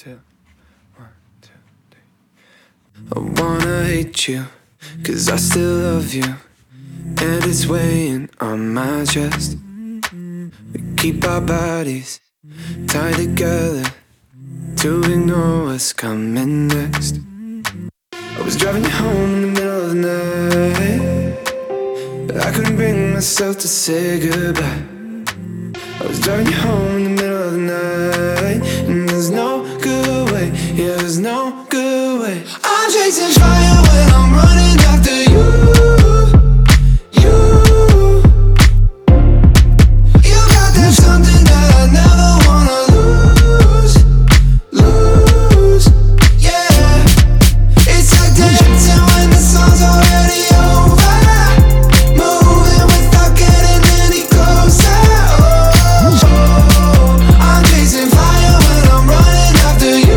two, 1, 2, 3. I wanna hate you, 'cause I still love you, and it's weighing on my chest. We keep our bodies tied together to ignore what's coming next. I was driving you home in the middle of the night, but I couldn't bring myself to say goodbye. I was driving you home in the middle of the night, and there's no good way, yeah, there's no good way. I'm chasing fire when I'm running after you. You got that something that I never wanna lose, yeah. It's like dancing when the song's already over, moving without getting any closer. I'm chasing fire when I'm running after you.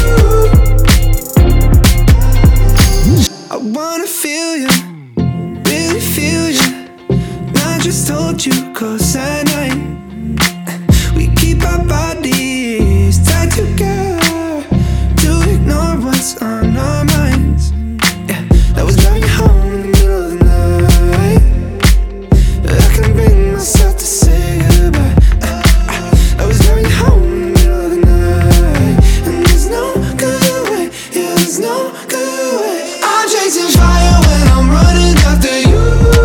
I wanna feel you, really feel you, not just hold you close at night. We keep our bodies tied together to ignore what's on our minds. Yeah, I was driving you home in the middle of the night, but I couldn't bring myself to say goodbye. I was driving you home in the middle of the night, and there's no good way, yeah, there's no good way. I'm chasing fire when I'm running after you.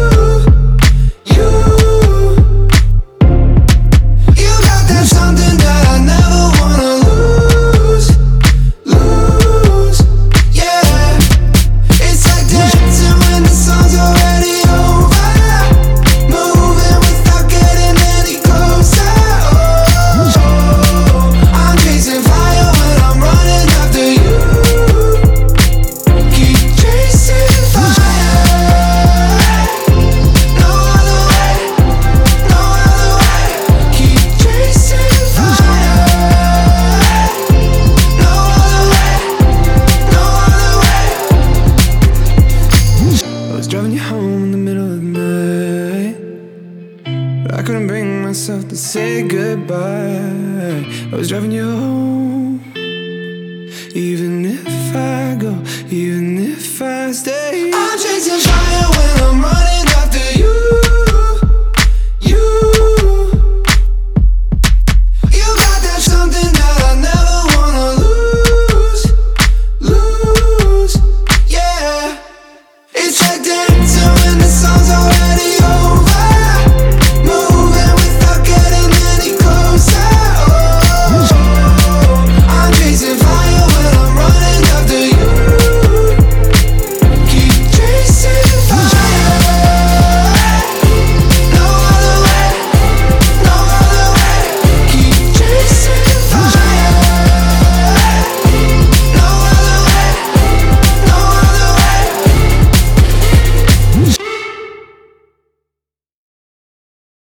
You got that something that I never wanna lose, yeah. It's like dancing when the song's already over, moving without getting any closer. I'm chasing fire when I'm running after you. Keep chasing fire, no other way, no other way. Keep chasing fire, no other way, no other way. I was driving you home in the middle of the night, but I couldn't bring myself to say goodbye. I was driving you home, even if I go, even if I stay. I'm chasing fire.